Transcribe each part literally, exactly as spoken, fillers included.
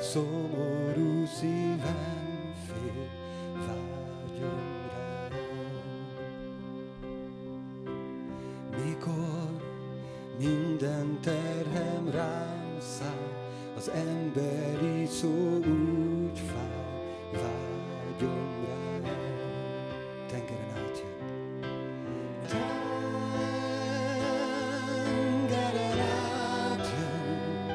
szomorú szívem fél, vágyom rá. Mikor minden terhem rám száll, az emberi szó úgy fáj, vágyom rá. Tengeren átjön. Tengeren átjön.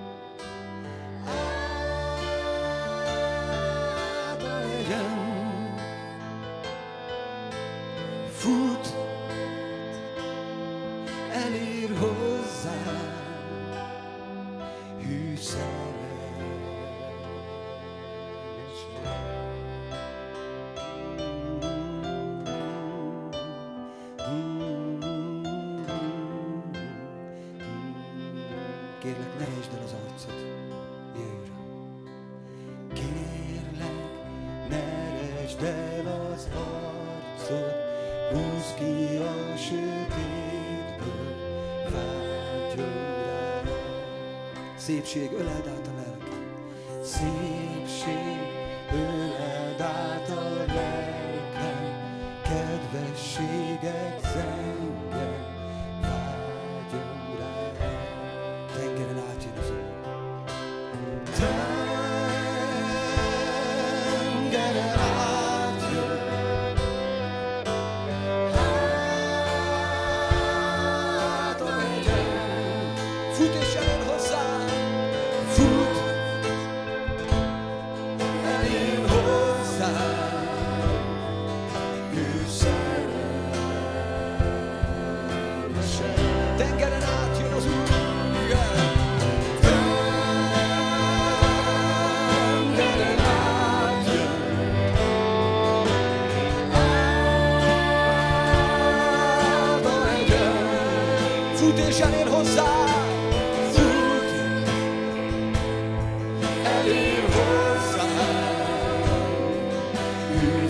Át a hegyen. Fut, elér hozzám. Hű szerelmes. Kérlek, ne ejtsd el az arcod, jöjj rá. Kérlek, ne ejtsd el az arcod, húzd ki a sötétből, vágyom rá. Szépség, öleld át a lelkem. Szépség, öleld át a lelkem. Kedvességed zengjen, vágyom rá. Tengeren átjön az Úr. Tengeren átjön. Hát a hegyen. Fut és elér hozzá. Fut, elér hozzá. Ő szerelmesen. Tengeren átjön az Úr. Tengeren átjön. Át a hegyen. Fut és elér hozzá. Fut, elér hozzá. Ő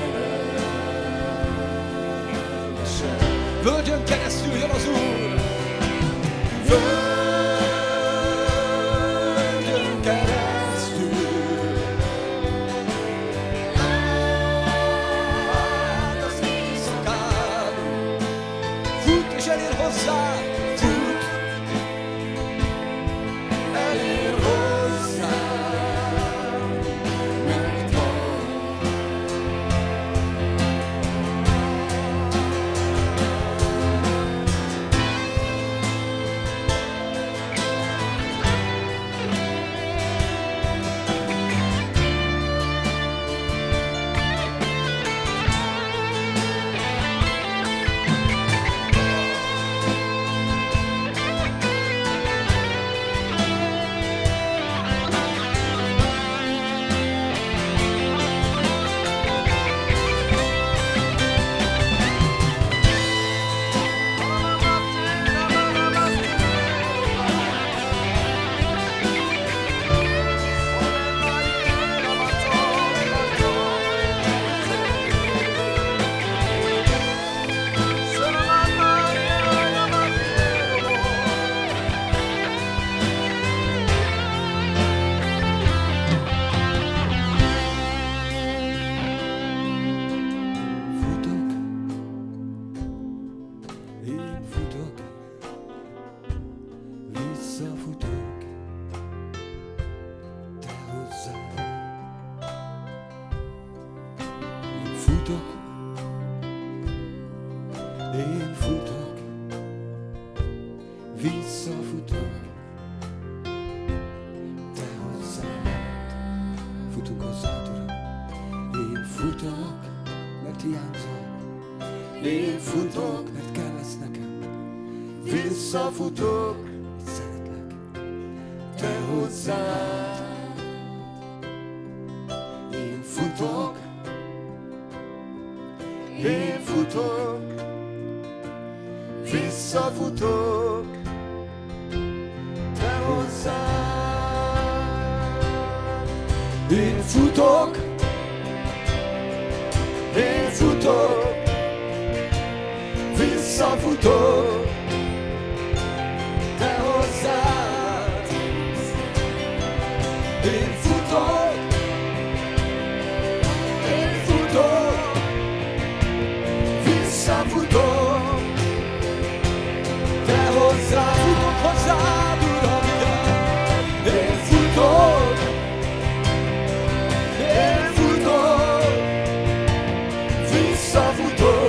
szerelmesen. Völgyön keresztül jön az Úr. Völgyön keresztül. Át az éjszakán. Fut és elér hozzá. Fut, elér hozzá. Mert van. Én futok, visszafutok, te hozzád. Futunk hozzád, Uram. Én futok, mert hiányzol. Én futok, mert kell lesz nekem. Visszafutok, mert szeretlek, te hozzád. Én futok, én futok, visszafutok, te hozzád. Én futok, én futok, visszafutok, te hozzád. Én hozzád, futok hozzád, Uram, én futok, én futok, visszafutok.